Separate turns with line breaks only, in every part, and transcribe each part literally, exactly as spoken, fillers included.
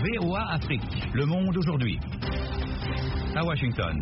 V O A Afrique. Le monde aujourd'hui. À Washington.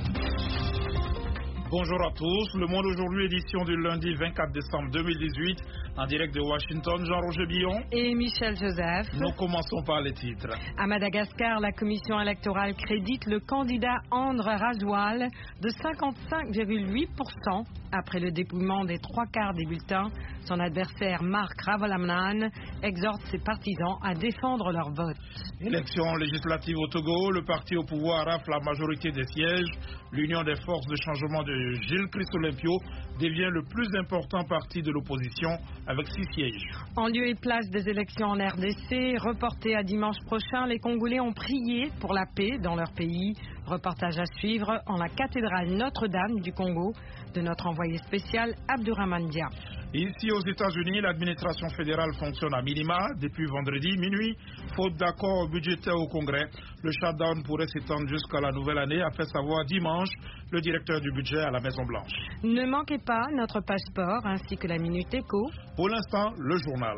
Bonjour à tous. Le monde aujourd'hui, édition du lundi vingt-quatre décembre deux mille dix-huit. En direct de Washington, Jean-Roger Billon
et Michel Joseph.
Nous commençons par les titres.
À Madagascar, la commission électorale crédite le candidat André Rajwal de cinquante-cinq virgule huit pour cent après le dépouillement des trois quarts des bulletins. Son adversaire Marc Ravalomanana exhorte ses partisans à défendre leur vote.
Élection législative au Togo, le parti au pouvoir rafle la majorité des sièges. L'Union des forces de changement de Gilles Christ-Olympio devient le plus important parti de l'opposition avec six sièges.
En lieu et place des élections en R D C, reportées à dimanche prochain, les Congolais ont prié pour la paix dans leur pays. Reportage à suivre en la cathédrale Notre-Dame du Congo de notre envoyé spécial Abdourahmane Dia.
Ici aux États-Unis, l'administration fédérale fonctionne à minima depuis vendredi minuit, faute d'accord budgétaire au Congrès. Le shutdown pourrait s'étendre jusqu'à la nouvelle année, a fait savoir dimanche le directeur du budget à la Maison-Blanche.
Ne manquez pas notre passeport ainsi que la Minute Éco.
Pour l'instant, le journal.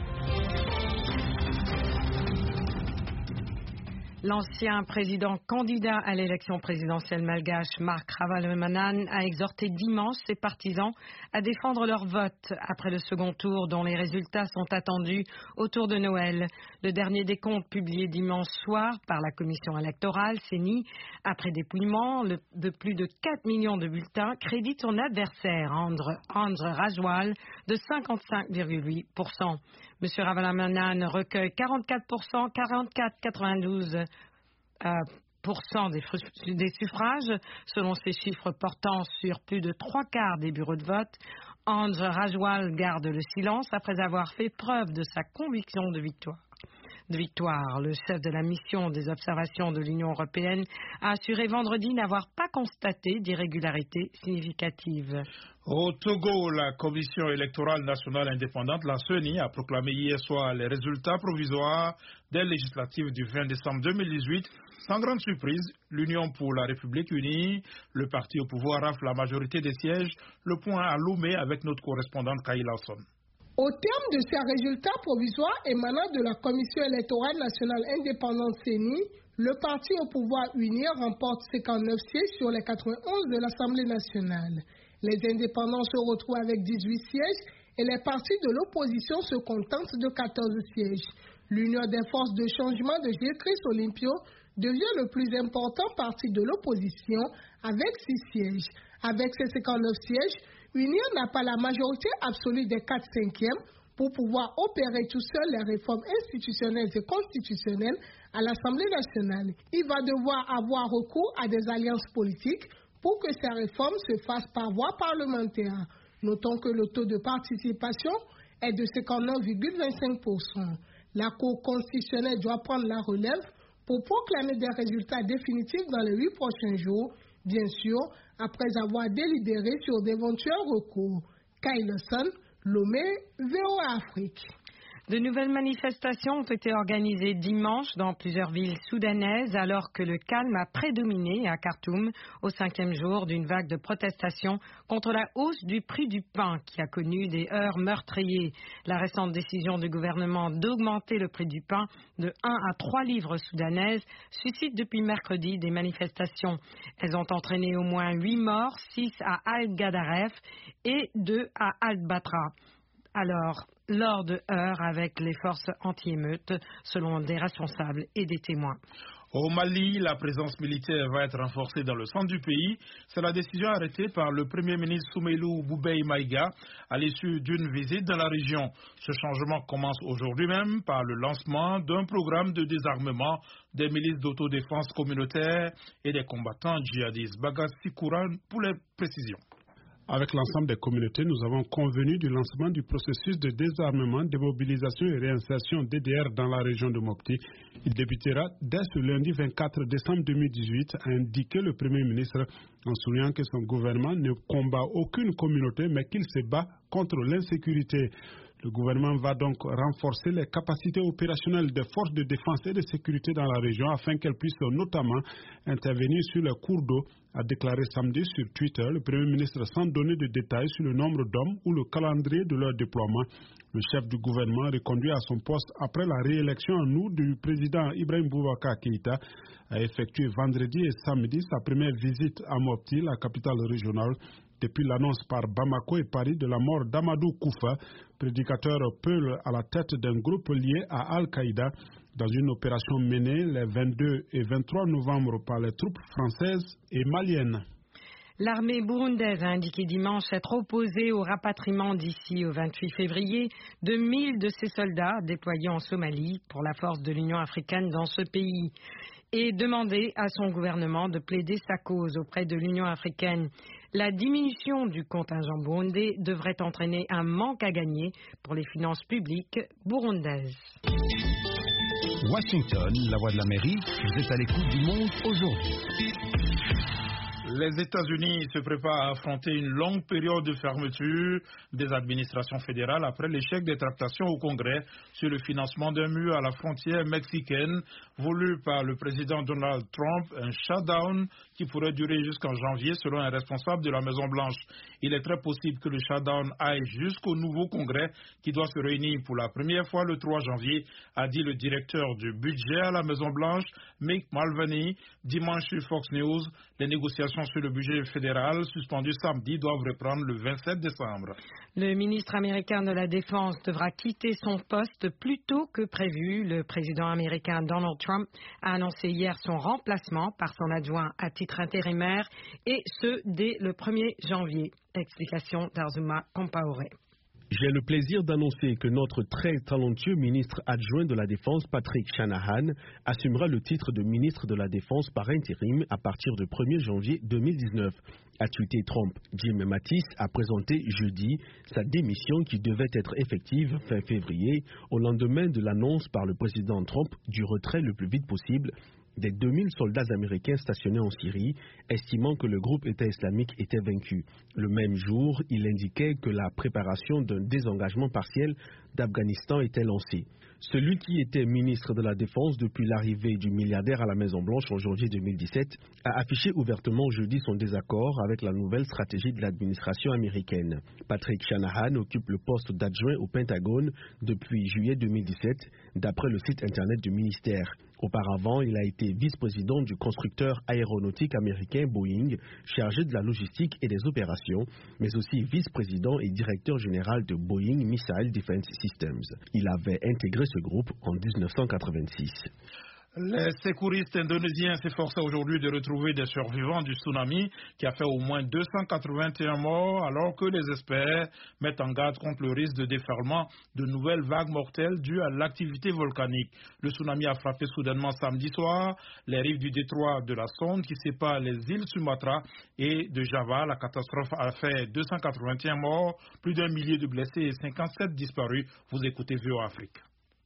L'ancien président candidat à l'élection présidentielle malgache, Marc Ravalomanana, a exhorté dimanche ses partisans à défendre leur vote après le second tour dont les résultats sont attendus autour de Noël. Le dernier décompte publié dimanche soir par la commission électorale, C E N I, après dépouillement de plus de quatre millions de bulletins, crédite son adversaire, André, André Rajwal, de cinquante-cinq virgule huit pour cent. M. Ravalomanana recueille quarante-quatre pour cent, quarante-quatre virgule quatre-vingt-douze euh, pour cent des, des suffrages, selon ces chiffres portant sur plus de trois quarts des bureaux de vote. André Rajwal garde le silence après avoir fait preuve de sa conviction de victoire. De victoire. Le chef de la mission des observations de l'Union européenne a assuré vendredi n'avoir pas constaté d'irrégularité significative.
Au Togo, la Commission électorale nationale indépendante, la C E N I, a proclamé hier soir les résultats provisoires des législatives du vingt décembre deux mille dix-huit. Sans grande surprise, l'Union pour la République unie, le parti au pouvoir, rafle la majorité des sièges. Le point à Lomé avec notre correspondante Kay Lawson.
Au terme de ces résultats provisoires émanant de la Commission électorale nationale indépendante C E N I, le parti au pouvoir uni remporte cinquante-neuf sièges sur les quatre-vingt-onze de l'Assemblée nationale. Les indépendants se retrouvent avec dix-huit sièges et les partis de l'opposition se contentent de quatorze sièges. L'Union des forces de changement de Gilles Christ-Olympio devient le plus important parti de l'opposition avec six sièges. Avec ses cinquante-neuf sièges, Union n'a pas la majorité absolue des quatre cinquièmes pour pouvoir opérer tout seul les réformes institutionnelles et constitutionnelles à l'Assemblée nationale. Il va devoir avoir recours à des alliances politiques pour que ces réformes se fassent par voie parlementaire. Notons que le taux de participation est de cinquante-neuf virgule vingt-cinq pour cent. La Cour constitutionnelle doit prendre la relève pour proclamer des résultats définitifs dans les huit prochains jours, bien sûr, après avoir délibéré sur d'éventuels recours. Kay Lawson, Lomé, V O A Afrique.
De nouvelles manifestations ont été organisées dimanche dans plusieurs villes soudanaises alors que le calme a prédominé à Khartoum au cinquième jour d'une vague de protestations contre la hausse du prix du pain qui a connu des heurts meurtriers. La récente décision du gouvernement d'augmenter le prix du pain de un à trois livres soudanaises suscite depuis mercredi des manifestations. Elles ont entraîné au moins huit morts, six à Al-Gadaref et deux à Al-Batra. Alors, lors de heurts avec les forces anti-émeutes, selon des responsables et des témoins.
Au Mali, la présence militaire va être renforcée dans le centre du pays. C'est la décision arrêtée par le Premier ministre Soumeilou Boubèye Maïga à l'issue d'une visite dans la région. Ce changement commence aujourd'hui même par le lancement d'un programme de désarmement des milices d'autodéfense communautaire et des combattants djihadistes. Bagassi Kouran pour les précisions.
Avec l'ensemble des communautés, nous avons convenu du lancement du processus de désarmement, démobilisation et réinsertion D D R dans la région de Mopti. Il débutera dès ce lundi vingt-quatre décembre deux mille dix-huit, a indiqué le Premier ministre, en soulignant que son gouvernement ne combat aucune communauté, mais qu'il se bat contre l'insécurité. Le gouvernement va donc renforcer les capacités opérationnelles des forces de défense et de sécurité dans la région afin qu'elles puissent notamment intervenir sur les cours d'eau, a déclaré samedi sur Twitter le Premier ministre sans donner de détails sur le nombre d'hommes ou le calendrier de leur déploiement. Le chef du gouvernement, reconduit à son poste après la réélection en août du président Ibrahim Boubacar Keïta, a effectué vendredi et samedi sa première visite à Mopti, la capitale régionale, depuis l'annonce par Bamako et Paris de la mort d'Amadou Koufa, prédicateur peul à la tête d'un groupe lié à Al-Qaïda, dans une opération menée les vingt-deux et vingt-trois novembre par les troupes françaises et maliennes.
L'armée burundaise a indiqué dimanche être opposée au rapatriement d'ici au vingt-huit février de mille de ses soldats déployés en Somalie pour la force de l'Union africaine dans ce pays et demandé à son gouvernement de plaider sa cause auprès de l'Union africaine. La diminution du contingent burundais devrait entraîner un manque à gagner pour les finances publiques burundaises.
Washington, la voix de l'Amérique, vous êtes à l'écoute du monde aujourd'hui.
Les États-Unis se préparent à affronter une longue période de fermeture des administrations fédérales après l'échec des tractations au Congrès sur le financement d'un mur à la frontière mexicaine voulu par le président Donald Trump, un shutdown qui pourrait durer jusqu'en janvier selon un responsable de la Maison-Blanche. Il est très possible que le shutdown aille jusqu'au nouveau Congrès qui doit se réunir pour la première fois le trois janvier, a dit le directeur du budget à la Maison-Blanche, Mick Mulvaney, dimanche sur Fox News. Les négociations sur le budget fédéral suspendu samedi doivent reprendre le vingt-sept décembre.
Le ministre américain de la Défense devra quitter son poste plus tôt que prévu. Le président américain Donald Trump a annoncé hier son remplacement par son adjoint à titre intérimaire et ce dès le premier janvier. Explication d'Azuma Compaoré.
J'ai le plaisir d'annoncer que notre très talentueux ministre adjoint de la Défense, Patrick Shanahan, assumera le titre de ministre de la Défense par intérim à partir du premier janvier deux mille dix-neuf. A tweeté Trump. Jim Mattis a présenté jeudi sa démission qui devait être effective fin février au lendemain de l'annonce par le président Trump du retrait le plus vite possible des deux mille soldats américains stationnés en Syrie, estimant que le groupe État islamique était vaincu. Le même jour, il indiquait que la préparation d'un désengagement partiel d'Afghanistan était lancée. Celui qui était ministre de la Défense depuis l'arrivée du milliardaire à la Maison-Blanche en janvier deux mille dix-sept a affiché ouvertement jeudi son désaccord avec la nouvelle stratégie de l'administration américaine. Patrick Shanahan occupe le poste d'adjoint au Pentagone depuis juillet deux mille dix-sept, d'après le site internet du ministère. Auparavant, il a été vice-président du constructeur aéronautique américain Boeing, chargé de la logistique et des opérations, mais aussi vice-président et directeur général de Boeing Missile Defense Systems. Il avait intégré ce groupe en mille neuf cent quatre-vingt-six.
Les secouristes indonésiens s'efforcent aujourd'hui de retrouver des survivants du tsunami qui a fait au moins deux cent quatre-vingt-un morts alors que les experts mettent en garde contre le risque de déferlement de nouvelles vagues mortelles dues à l'activité volcanique. Le tsunami a frappé soudainement samedi soir les rives du détroit de la Sonde qui sépare les îles Sumatra et de Java. La catastrophe a fait deux cent quatre-vingt-un morts, plus d'un millier de blessés et cinquante-sept disparus. Vous écoutez V O A Afrique.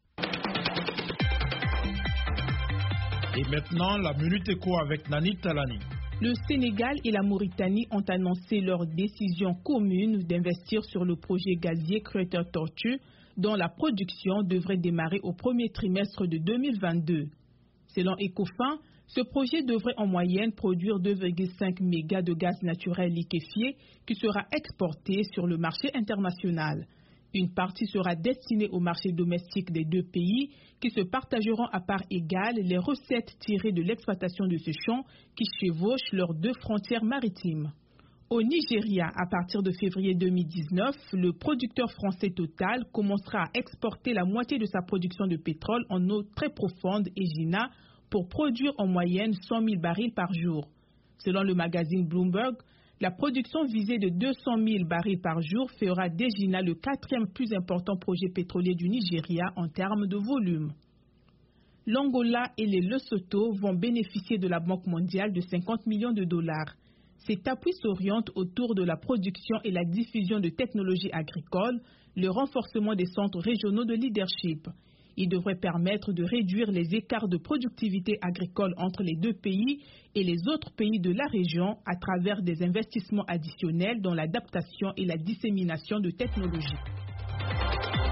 Et maintenant, la Minute Éco avec Nani Talani.
Le Sénégal et la Mauritanie ont annoncé leur décision commune d'investir sur le projet gazier Crater Tortue, dont la production devrait démarrer au premier trimestre de deux mille vingt-deux. Selon Ecofin, ce projet devrait en moyenne produire deux virgule cinq mégas de gaz naturel liquéfié qui sera exporté sur le marché international. Une partie sera destinée au marché domestique des deux pays qui se partageront à part égale les recettes tirées de l'exploitation de ce champ qui chevauchent leurs deux frontières maritimes. Au Nigeria, à partir de février deux mille dix-neuf, le producteur français Total commencera à exporter la moitié de sa production de pétrole en eau très profonde, Egina, pour produire en moyenne cent mille barils par jour. Selon le magazine Bloomberg, la production visée de deux cent mille barils par jour fera d'Egina le quatrième plus important projet pétrolier du Nigeria en termes de volume. L'Angola et les Lesotho vont bénéficier de la Banque mondiale de cinquante millions de dollars. Cet appui s'oriente autour de la production et la diffusion de technologies agricoles, le renforcement des centres régionaux de leadership. Il devrait permettre de réduire les écarts de productivité agricole entre les deux pays et les autres pays de la région à travers des investissements additionnels dans l'adaptation et la dissémination de technologies.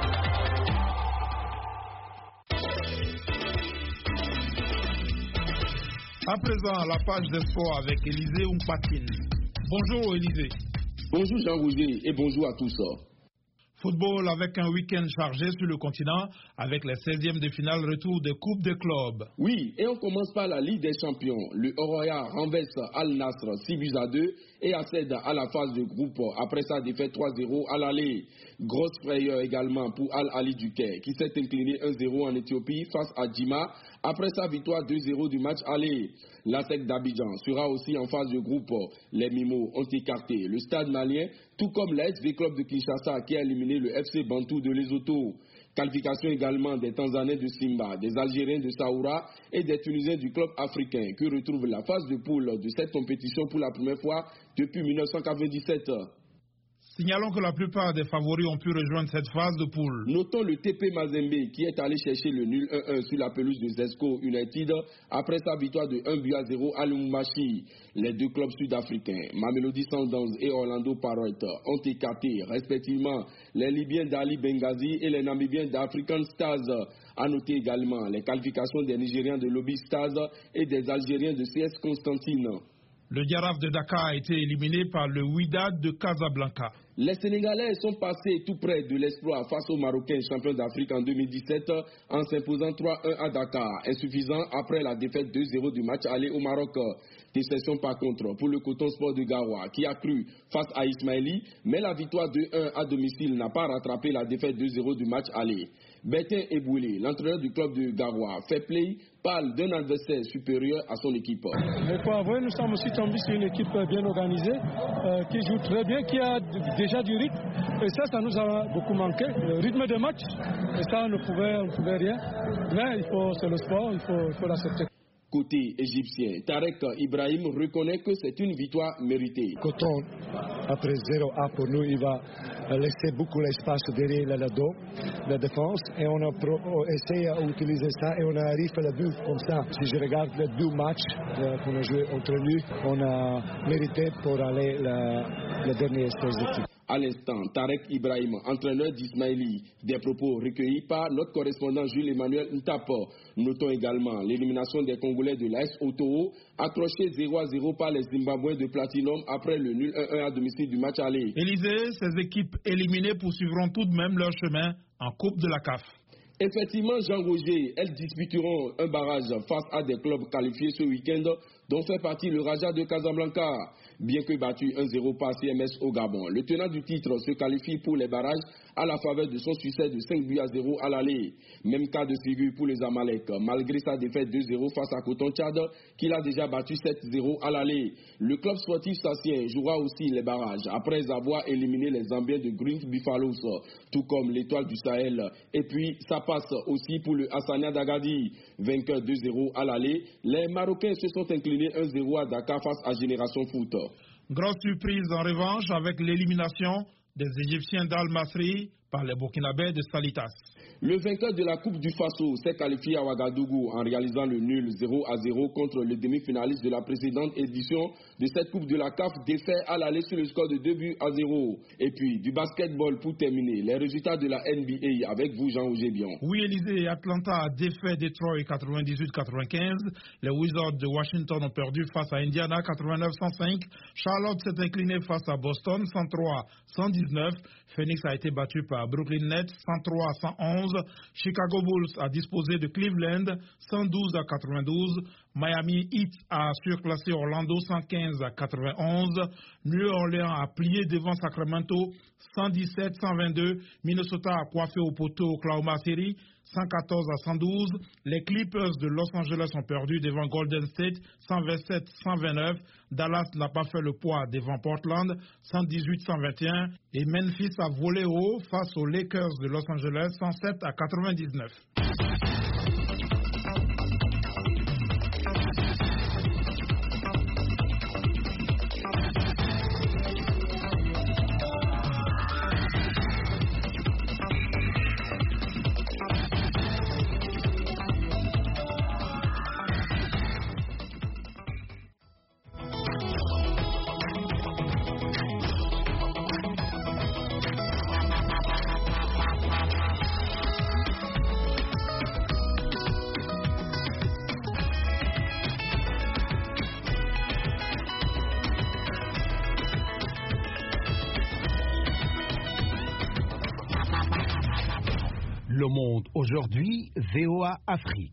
À présent, la page des sports avec Élisée Ompatine. Bonjour Élisée.
Bonjour Jean-Roger et bonjour à tous.
Football avec un week-end chargé sur le continent avec les seizièmes de finale retour des Coupes des clubs.
Oui, et on commence par la Ligue des Champions. Le Oroya renverse Al-Nasr six buts à deux et accède à la phase de groupe après sa défaite trois zéro à l'aller. Grosse frayeur également pour Al-Ali du Caire qui s'est incliné un zéro en Éthiopie face à Djima après sa victoire deux zéro du match aller. L'A S E C d'Abidjan sera aussi en phase de groupe. Les Mimos ont écarté le Stade malien, tout comme la S V Club de Kinshasa qui a éliminé le F C Bantou de Lesotho. Qualification également des Tanzaniens de Simba, des Algériens de Saoura et des Tunisiens du club africain qui retrouvent la phase de poule de cette compétition pour la première fois depuis mille neuf cent quatre-vingt-dix-sept.
Signalons que la plupart des favoris ont pu rejoindre cette phase de poule.
Notons le T P Mazembe qui est allé chercher le nul un un sur la pelouse de Zesco United après sa victoire de un but à zéro à Lumumbashi. Les deux clubs sud-africains, Mamelodi Sundowns et Orlando Pirates, ont écarté respectivement les Libyens d'Ali Benghazi et les Namibiens d'African Stars. À noter également les qualifications des Nigériens de Lobby Stars et des Algériens de C S Constantine.
Le Giraffe de Dakar a été éliminé par le Wydad de Casablanca.
Les Sénégalais sont passés tout près de l'exploit face aux Marocains champions d'Afrique en deux mille dix-sept en s'imposant trois un à Dakar, insuffisant après la défaite deux zéro du match aller au Maroc. Déception par contre pour le Coton Sport de Garoua qui a cru face à Ismaili, mais la victoire deux un à domicile n'a pas rattrapé la défaite deux zéro du match aller. Bertin Eboulé, l'entraîneur du club de Garoua, fait play, parle d'un adversaire supérieur à son équipe.
Il faut avouer, nous sommes aussi tombés sur une équipe bien organisée, euh, qui joue très bien, qui a déjà du rythme. Et ça, ça nous a beaucoup manqué. Le rythme de match, et ça, on ne pouvait, on ne pouvait rien. Mais il faut, c'est le sport, il faut, il faut l'accepter.
Côté égyptien, Tarek Ibrahim reconnaît que c'est une victoire méritée.
Coton, après zéro à pour nous, il va laisser beaucoup d'espace derrière le dos, la défense, et on a pro- essayé d'utiliser ça et on arrive à la but comme ça. Si je regarde les deux matchs euh, qu'on a joué entre nous, on a mérité pour aller la, la dernière stage.
À l'instant, Tarek Ibrahim, entraîneur d'Ismaili, des propos recueillis par notre correspondant Jules-Emmanuel Ntapo. Notons également l'élimination des Congolais de l'A S Otoo, accrochés zéro à zéro par les Zimbabwéens de Platinum après le nul un un à domicile du match aller.
Élisée, ces équipes éliminées poursuivront tout de même leur chemin en Coupe de la C A F.
Effectivement, Jean-Roger, elles disputeront un barrage face à des clubs qualifiés ce week-end, dont fait partie le Raja de Casablanca. Bien que battu un zéro par C M S au Gabon, le tenant du titre se qualifie pour les barrages à la faveur de son succès de cinq buts à zéro à l'aller. Même cas de figure pour les Amalek, malgré sa défaite deux zéro face à Coton Tchad, qu'il a déjà battu sept zéro à l'aller. Le club sportif sassien jouera aussi les barrages après avoir éliminé les Zambiens de Green Buffaloes, tout comme l'Étoile du Sahel. Et puis, ça passe aussi pour le Hassania d'Agadi, vainqueur deux zéro à l'aller. Les Marocains se sont inclinés un zéro à Dakar face à Génération Foot.
Grosse surprise en revanche avec l'élimination des Égyptiens d'Al-Masri par les Burkinabés de Salitas.
Le vainqueur de la Coupe du Faso s'est qualifié à Ouagadougou en réalisant le nul zéro à zéro contre le demi-finaliste de la précédente édition de cette Coupe de la C A F, défait à l'aller sur le score de deux buts à zéro. Et puis du basketball pour terminer, les résultats de la N B A avec vous Jean Ougébion.
Oui Élisée, Atlanta a défait Detroit quatre-vingt-dix-huit quatre-vingt-quinze. Les Wizards de Washington ont perdu face à Indiana quatre-vingt-neuf cent cinq. Charlotte s'est incliné face à Boston cent trois à cent dix-neuf. Phoenix a été battu par Brooklyn Nets cent trois à cent onze. Chicago Bulls a disposé de Cleveland cent douze à quatre-vingt-douze. Miami Heat a surclassé Orlando cent quinze à quatre-vingt-onze. New Orleans a plié devant Sacramento cent dix-sept à cent vingt-deux. Minnesota a coiffé au poteau Oklahoma City cent quatorze à cent douze. Les Clippers de Los Angeles ont perdu devant Golden State cent vingt-sept à cent vingt-neuf. Dallas n'a pas fait le poids devant Portland cent dix-huit à cent vingt et un. Et Memphis a volé haut face aux Lakers de Los Angeles cent sept à quatre-vingt-dix-neuf.
Le Monde aujourd'hui, V O A Afrique.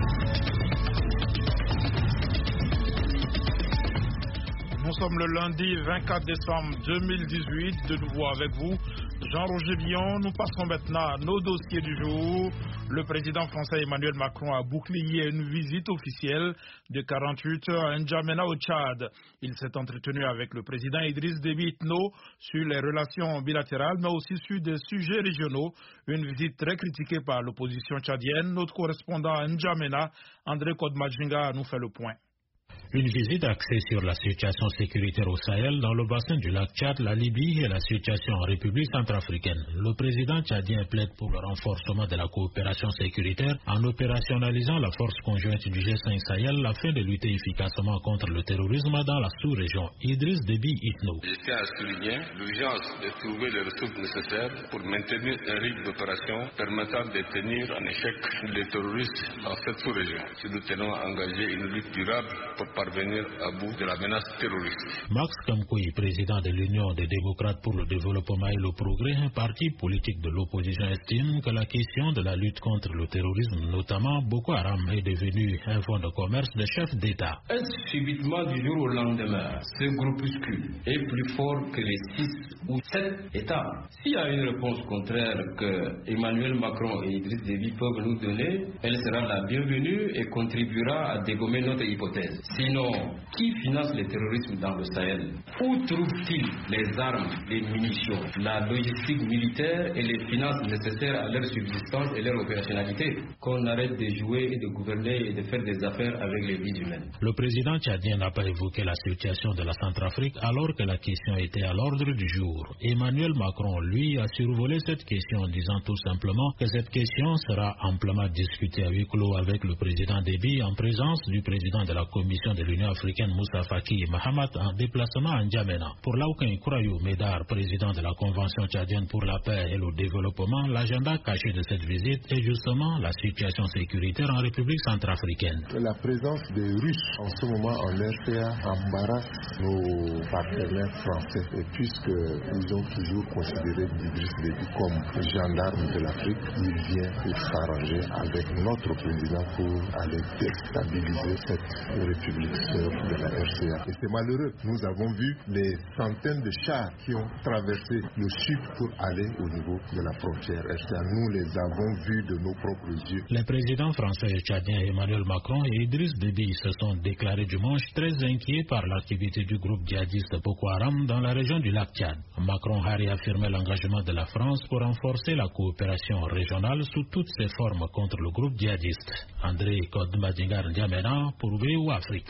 Nous sommes le lundi vingt-quatre décembre deux mille dix-huit, de nouveau avec vous, Jean-Roger Villon. Nous passons maintenant à nos dossiers du jour. Le président français Emmanuel Macron a bouclé hier une visite officielle de quarante-huit heures à N'Djamena au Tchad. Il s'est entretenu avec le président Idriss Déby Itno sur les relations bilatérales, mais aussi sur des sujets régionaux. Une visite très critiquée par l'opposition tchadienne. Notre correspondant à N'Djamena, André Kodmajinga, nous fait le point.
Une visite axée sur la situation sécuritaire au Sahel, dans le bassin du lac Tchad, la Libye et la situation en République centrafricaine. Le président tchadien plaide pour le renforcement de la coopération sécuritaire en opérationnalisant la force conjointe du G cinq Sahel afin de lutter efficacement contre le terrorisme dans la sous-région. Idriss Déby Itno.
Je tiens à souligner l'urgence de trouver les ressources nécessaires pour maintenir un rythme d'opération permettant de tenir en échec les terroristes dans cette sous-région. Si nous tenons à engager une lutte durable pour parvenir à bout de la menace terroriste.
Max Kamkoui, président de l'Union des démocrates pour le développement et le progrès, un parti politique de l'opposition, estime que la question de la lutte contre le terrorisme, notamment Boko Haram, est devenue un fonds de commerce de chefs d'État.
Est-ce subitement du jour au lendemain, ce groupuscule est plus fort que les six ou sept États? S'il y a une réponse contraire que Emmanuel Macron et Idriss Déby peuvent nous donner, elle sera la bienvenue et contribuera à dégommer notre hypothèse. Sinon, qui finance le terrorisme dans le Sahel? Où trouve-t-il les armes, les munitions, la logistique militaire et les finances nécessaires à leur subsistance et leur opérationnalité? Qu'on arrête de jouer et de gouverner et de faire des affaires avec les vies humaines.
Le président tchadien n'a pas évoqué la situation de la Centrafrique alors que la question était à l'ordre du jour. Emmanuel Macron, lui, a survolé cette question en disant tout simplement que cette question sera amplement discutée à huis clos avec le président Déby en présence du président de la Commission de l'Union africaine Moussa Faki Mahamat en déplacement à N'Djamena. Pour Laouken Kourayou Médar, président de la Convention tchadienne pour la paix et le développement, l'agenda caché de cette visite est justement la situation sécuritaire en République centrafricaine.
La présence des Russes en ce moment en R C A embarrasse nos partenaires français, et puisqu'ils ont toujours considéré Idriss Déby comme gendarme de l'Afrique, il vient pour s'arranger avec notre président pour aller déstabiliser cette République de la R C A. Et c'est malheureux. Nous avons vu les centaines de chars qui ont traversé le sud pour aller au niveau de la frontière R C A. Nous les avons vus de nos propres yeux.
Les présidents français et tchadiens Emmanuel Macron et Idriss Déby se sont déclarés dimanche très inquiets par l'activité du groupe djihadiste Boko Haram dans la région du lac Tchad. Macron a réaffirmé l'engagement de la France pour renforcer la coopération régionale sous toutes ses formes contre le groupe djihadiste. André Kodmadingar N'Djamena pour V O A Afrique.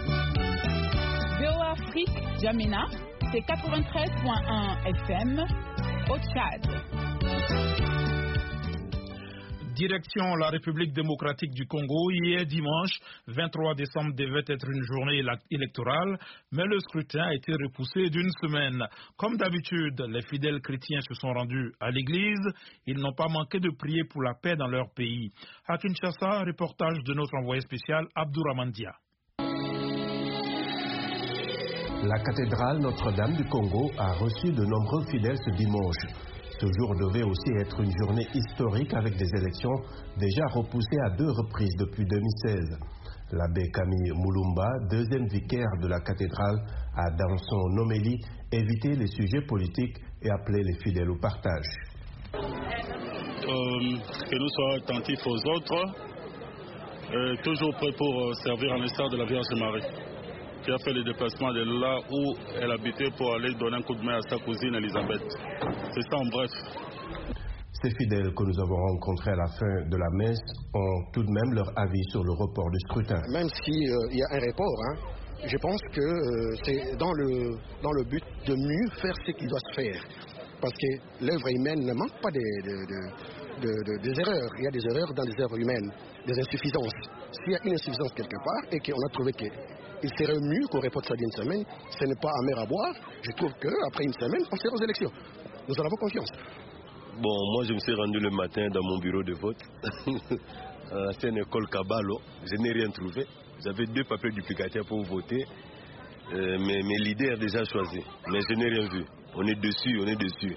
V O A Afrique, N'Djamena, c'est quatre-vingt-treize point un F M au Tchad.
Direction la République démocratique du Congo. Hier dimanche, vingt-trois décembre, devait être une journée électorale, mais le scrutin a été repoussé d'une semaine. Comme d'habitude, les fidèles chrétiens se sont rendus à l'église. Ils n'ont pas manqué de prier pour la paix dans leur pays. À Kinshasa, reportage de notre envoyé spécial Abdourahmane Dia.
La cathédrale Notre-Dame du Congo a reçu de nombreux fidèles ce dimanche. Ce jour devait aussi être une journée historique avec des élections déjà repoussées à deux reprises depuis deux mille seize. L'abbé Camille Moulumba, deuxième vicaire de la cathédrale, a dans son homélie évité les sujets politiques et appelé les fidèles au partage.
Euh, que nous soyons attentifs aux autres, euh, toujours prêts pour servir en l'instar de la Vierge Marie, qui a fait le déplacement de là où elle habitait pour aller donner un coup de main à sa cousine Elisabeth. C'est ça en bref.
Ces fidèles que nous avons rencontrés à la fin de la messe ont tout de même leur avis sur le report du scrutin.
Même s'il euh, y a un report, hein, je pense que euh, c'est dans le, dans le but de mieux faire ce qui doit se faire. Parce que l'œuvre humaine ne manque pas des, de, de, de, de, des erreurs. Il y a des erreurs dans les œuvres humaines, des insuffisances. S'il y a une insuffisance quelque part et qu'on a trouvé qu'il serait mieux qu'on reporte ça d'une semaine, ce n'est pas amer à boire. Je trouve qu'après une semaine, on sera aux élections. Nous en avons confiance.
Bon, moi je me suis rendu le matin dans mon bureau de vote. C'est une école Kabalo. Je n'ai rien trouvé. J'avais deux papiers duplicataires pour voter. Euh, mais mes leaders déjà choisis. Mais je n'ai rien vu. On est dessus, on est dessus.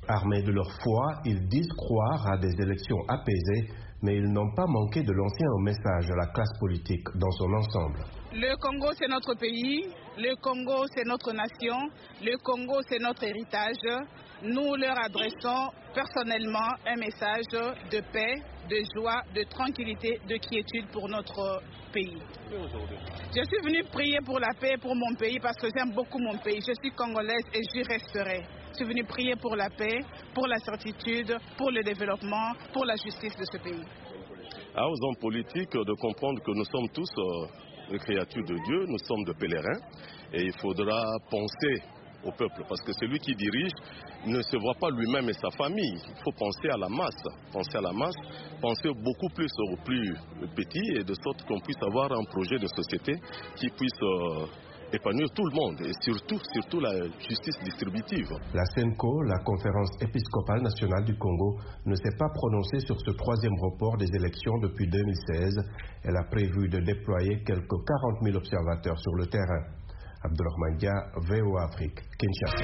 Armés de leur foi, ils disent croire à des élections apaisées, mais ils n'ont pas manqué de lancer un message à la classe politique dans son ensemble.
Le Congo, c'est notre pays. Le Congo, c'est notre nation. Le Congo, c'est notre héritage. Nous leur adressons personnellement un message de paix, de joie, de tranquillité, de quiétude pour notre pays. Je suis venue prier pour la paix pour mon pays parce que j'aime beaucoup mon pays. Je suis congolaise et j'y resterai. Je suis venue prier pour la paix, pour la certitude, pour le développement, pour la justice de ce pays.
À aux hommes politiques de comprendre que nous sommes tous euh, les créatures de Dieu, nous sommes des pèlerins et il faudra penser au peuple parce que celui qui dirige ne se voit pas lui-même et sa famille. Il faut penser à la masse, penser à la masse, penser beaucoup plus aux plus petits et de sorte qu'on puisse avoir un projet de société qui puisse euh, épanouir tout le monde et surtout, surtout la justice distributive.
La CENCO, la Conférence épiscopale nationale du Congo, ne s'est pas prononcée sur ce troisième report des élections depuis deux mille seize. Elle a prévu de déployer quelques quarante mille observateurs sur le terrain. Abdelrahman Dia, V O A Afrique, Kinshasa.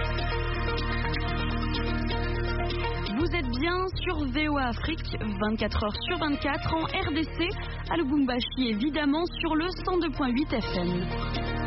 Vous êtes bien sur V O A Afrique, vingt-quatre heures sur vingt-quatre, en R D C, à Lubumbashi évidemment, sur le cent deux virgule huit F M.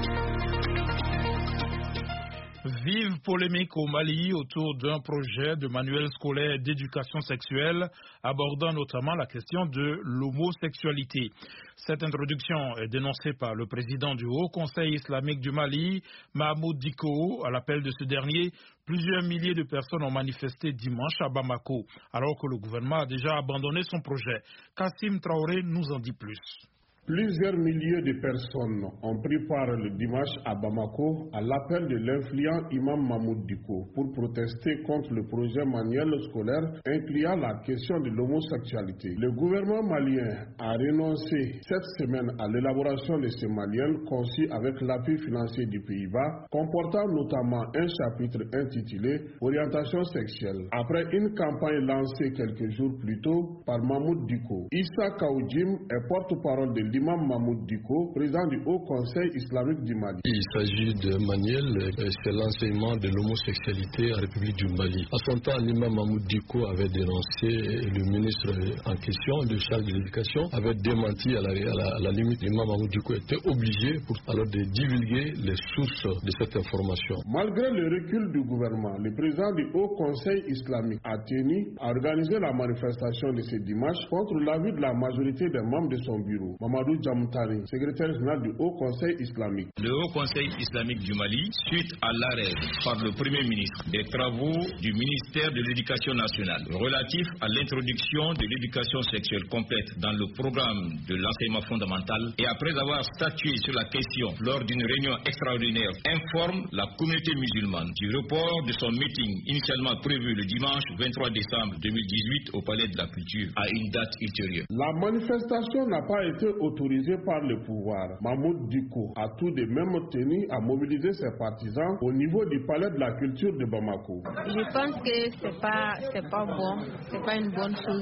Vive polémique au Mali autour d'un projet de manuel scolaire d'éducation sexuelle abordant notamment la question de l'homosexualité. Cette introduction est dénoncée par le président du Haut Conseil islamique du Mali, Mahmoud Dicko. À l'appel de ce dernier, plusieurs milliers de personnes ont manifesté dimanche à Bamako, alors que le gouvernement a déjà abandonné son projet. Kassim Traoré nous en dit plus.
Plusieurs milliers de personnes ont pris part le dimanche à Bamako à l'appel de l'influent imam Mahmoud Dicko pour protester contre le projet manuel scolaire incluant la question de l'homosexualité. Le gouvernement malien a renoncé cette semaine à l'élaboration de ce manuel conçu avec l'appui financier du Pays-Bas, comportant notamment un chapitre intitulé Orientation sexuelle. Après une campagne lancée quelques jours plus tôt par Mahmoud Dicko, Issa Kaoudjim est porte-parole de l'imam Mahmoud Dicko, président du Haut Conseil islamique du Mali.
Il s'agit de manuel, c'est l'enseignement de l'homosexualité en République du Mali. À son temps, l'imam Mahmoud Dicko avait dénoncé, le ministre en question, le charge de l'éducation, avait démenti à la, à la, à la limite. L'imam Mahmoud Dicko était obligé pour, alors de divulguer les sources de cette information.
Malgré le recul du gouvernement, le président du Haut Conseil islamique a tenu à organiser la manifestation de ce dimanche contre l'avis de la majorité des membres de son bureau. Mamadou Djamtari, secrétaire général du Haut Conseil islamique.
Le Haut Conseil islamique du Mali, suite à l'arrêt par le Premier ministre des travaux du ministère de l'Éducation nationale relatifs à l'introduction de l'éducation sexuelle complète dans le programme de l'enseignement fondamental et après avoir statué sur la question lors d'une réunion extraordinaire, informe la communauté musulmane du report de son meeting initialement prévu le dimanche vingt-trois décembre deux mille dix-huit au Palais de la Culture à une date ultérieure.
La manifestation n'a pas été autorisé par le pouvoir. Mahmoud Dicko a tout de même tenu à mobiliser ses partisans au niveau du palais de la culture de Bamako.
Je pense que c'est pas c'est pas bon, c'est pas une bonne chose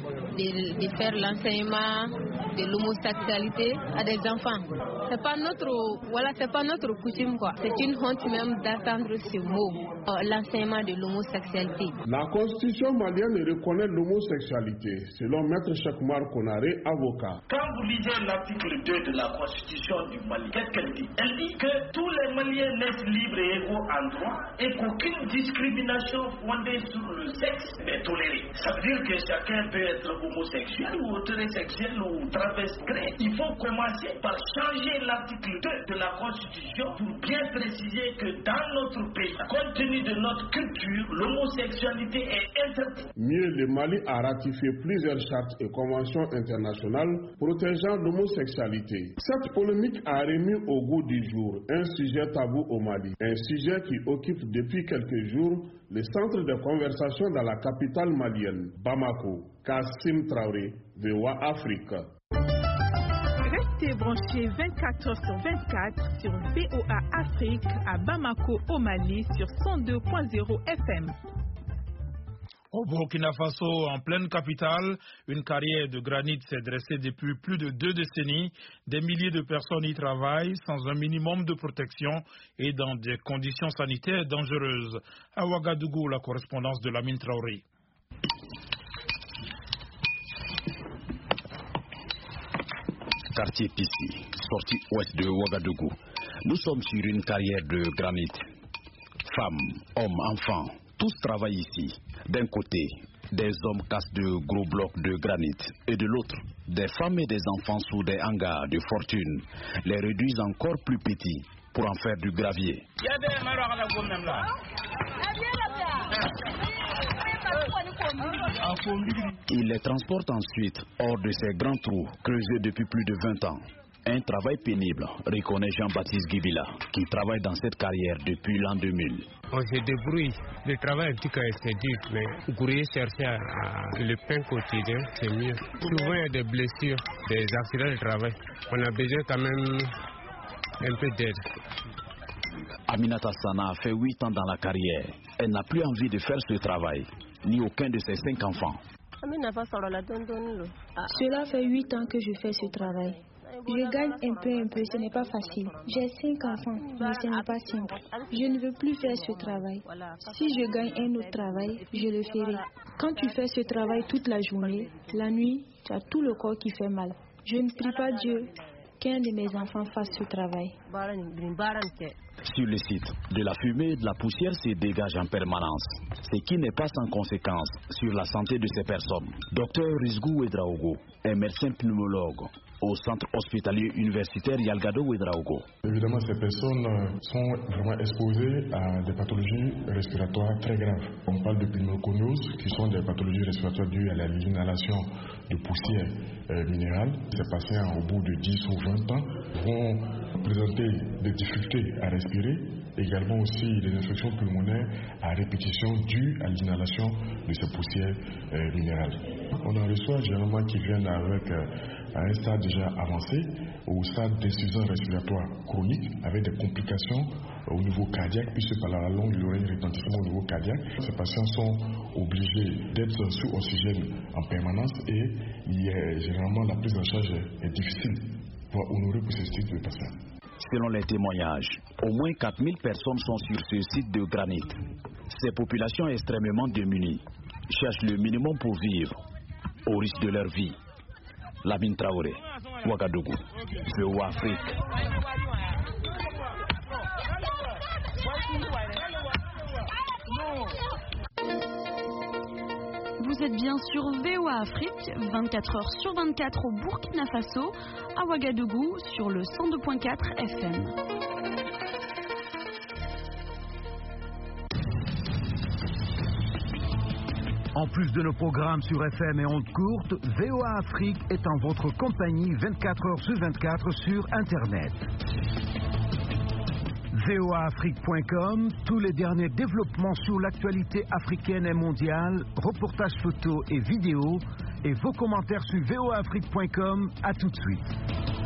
de, de faire l'enseignement de l'homosexualité à des enfants. C'est pas notre voilà, c'est pas notre coutume quoi. C'est une honte même d'entendre ce mot, l'enseignement de l'homosexualité.
La constitution malienne reconnaît l'homosexualité, selon Maître Chekmar Konaré, avocat.
Quand vous lisez l'article deux de la Constitution du Mali, qu'est-ce qu'elle dit? Elle dit que tous les Maliens naissent libres et égaux en droit et qu'aucune discrimination fondée sur le sexe n'est tolérée. Ça veut dire que chacun peut être homosexuel ou hétérosexuel ou transgressé. Il faut commencer par changer l'article deux de la Constitution pour bien préciser que dans notre pays, compte tenu de notre culture, l'homosexualité est interdite.
Mieux, le Mali a ratifié plusieurs chartes et conventions internationales protégeant l'homosexualité. Cette polémique a remis au goût du jour un sujet tabou au Mali, un sujet qui occupe depuis quelques jours le centre de conversation dans la capitale malienne, Bamako. Kassim Traoré, V O A Afrique.
Restez branchés vingt-quatre heures sur vingt-quatre sur V O A Afrique à Bamako au Mali sur cent deux point zéro F M.
Au Burkina Faso, en pleine capitale, une carrière de granit s'est dressée depuis plus de deux décennies. Des milliers de personnes y travaillent sans un minimum de protection et dans des conditions sanitaires dangereuses. À Ouagadougou, la correspondance de Lamine Traoré.
Quartier Pissi, sortie ouest de Ouagadougou. Nous sommes sur une carrière de granit. Femmes, hommes, enfants, tous travaillent ici. D'un côté, des hommes cassent de gros blocs de granit et de l'autre, des femmes et des enfants sous des hangars de fortune les réduisent encore plus petits pour en faire du gravier. Ils les transportent ensuite hors de ces grands trous creusés depuis plus de vingt ans. Un travail pénible, reconnaît Jean-Baptiste Guibila, qui travaille dans cette carrière depuis l'an deux mille.
On se débrouille. Le travail, en tout cas, c'est dur, mais grouiller, chercher à, à, le pain quotidien, c'est mieux. Souvent, il y a des blessures, des accidents de travail. On a besoin quand même un peu d'aide.
Aminata Sana a fait huit ans dans la carrière. Elle n'a plus envie de faire ce travail, ni aucun de ses cinq enfants.
Cela fait huit ans que je fais ce travail. Je gagne un peu, un peu, ce n'est pas facile. J'ai cinq enfants, mais ce n'est pas simple. Je ne veux plus faire ce travail. Si je gagne un autre travail, je le ferai. Quand tu fais ce travail toute la journée, la nuit, tu as tout le corps qui fait mal. Je ne prie pas Dieu qu'un de mes enfants fasse ce travail.
Sur le site, de la fumée et de la poussière se dégagent en permanence, ce qui n'est pas sans conséquence sur la santé de ces personnes. Docteur Rizgou Ouedraogo est médecin pneumologue au centre hospitalier universitaire Yalgado Ouedraogo.
Évidemment, ces personnes sont vraiment exposées à des pathologies respiratoires très graves. On parle de pneumoconiose, qui sont des pathologies respiratoires dues à l'inhalation de poussière euh, minérale. Ces patients, au bout de dix ou vingt ans, vont présenter des difficultés à respirer, également aussi des infections pulmonaires à répétition dues à l'inhalation de ces poussières euh, minérales. On en reçoit généralement qui viennent avec euh, à un stade déjà avancé, au stade d'insuffisance respiratoire chronique, avec des complications au niveau cardiaque, puisque par la longue, il y aurait un retentissement au niveau cardiaque. Ces patients sont obligés d'être sous oxygène en permanence et il est, généralement la prise en charge est difficile pour honorer pour ces types de patients.
Selon les témoignages, au moins quatre mille personnes sont sur ce site de granit. Ces populations extrêmement démunies cherchent le minimum pour vivre, au risque de leur vie. Lamine Traoré, Ouagadougou, V O A Afrique.
Vous êtes bien sur V O A Afrique, vingt-quatre heures sur vingt-quatre au Burkina Faso, à Ouagadougou sur le cent deux point quatre F M.
En plus de nos programmes sur F M et ondes courtes, V O A Afrique est en votre compagnie vingt-quatre heures sur vingt-quatre sur Internet. V O A Afrique point com, tous les derniers développements sur l'actualité africaine et mondiale, reportages photos et vidéos, et vos commentaires sur V O A Afrique point com. À tout de suite.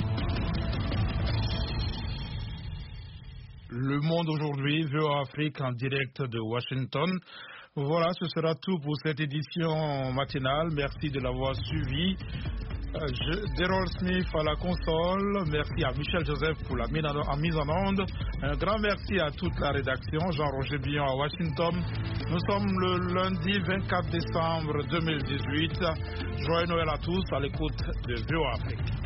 Le Monde aujourd'hui, V O A Afrique en direct de Washington. Voilà, ce sera tout pour cette édition matinale. Merci de l'avoir suivi. Euh, Derol Smith à la console. Merci à Michel Joseph pour la mise en onde. Un grand merci à toute la rédaction. Jean-Roger Billon à Washington. Nous sommes le lundi vingt-quatre décembre deux mille dix-huit. Joyeux Noël à tous à l'écoute de V O A Afrique.